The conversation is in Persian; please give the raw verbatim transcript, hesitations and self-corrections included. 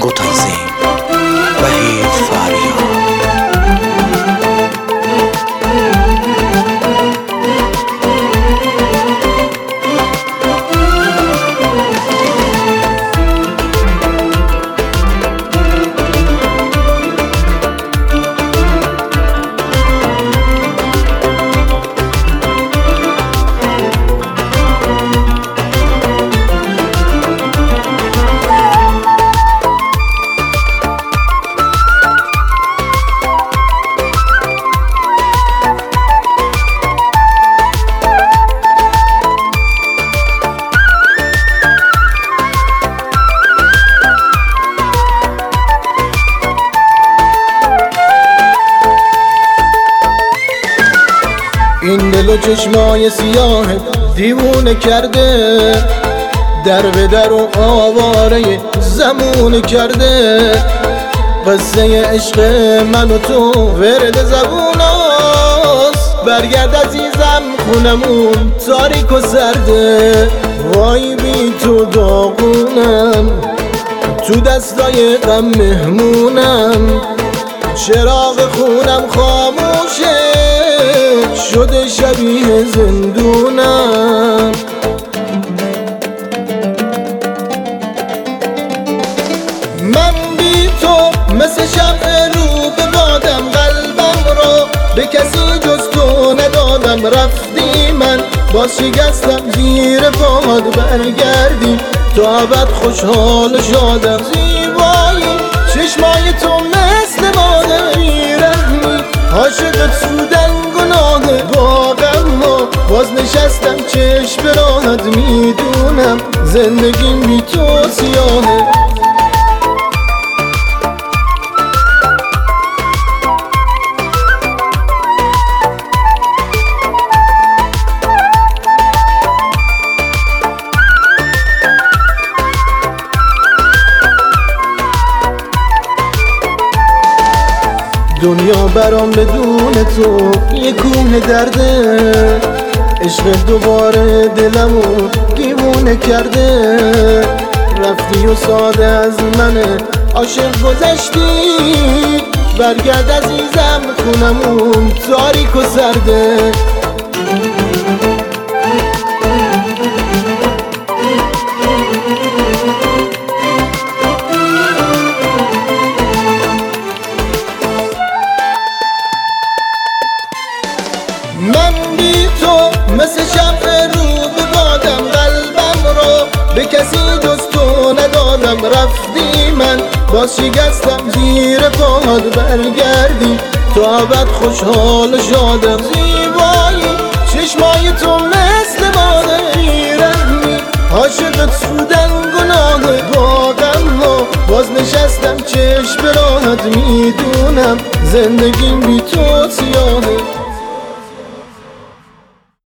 آهنگ و تنظیم وحید فریاد. این دل و چشمای سیاه دیوونه کرده، در به در و آواره زمونه کرده. قصه عشق من و تو ورد زبوناست، برگرد عزیزم خونمون تاریک و سرده. وای بی تو داغونم، تو دستای غم مهمونم، چراغ خونم خاموشه شده شبیه زندونم. من بی تو مثل شمع رو به بادم، قلبم رو به کسی جز تو ندادم. رفتی من باز شکستم زیر پاد، برگردی تو ابد خوشحال و شادم. زیبایی چشمای تو مثل مادر، بیرحمی عاشقت سودن گناه. باغم و باز نشستم چشم به راحت، میدونم زندگیم بی تو سیاهه. دنیا برام بدون تو یه کوه درده، عشق دوباره دلمو دیوونه کرده. رفتی و ساده از من عاشق گذشتی، برگرد عزیزم خونمون تاریک و سرده. من بی تو مثل شمع رو به بادم، قلبم رو به کسی جز تو ندادم. رفتی من باز شکستم زیر پاد، برگردی تو ابد خوشحال و شادم. زیبایی چشمای تو مثل مادر، بیرحمی عاشقت سودن گناه. باغم و باز نشستم چشم به راحت، میدونم زندگیم بی تو سیاهه.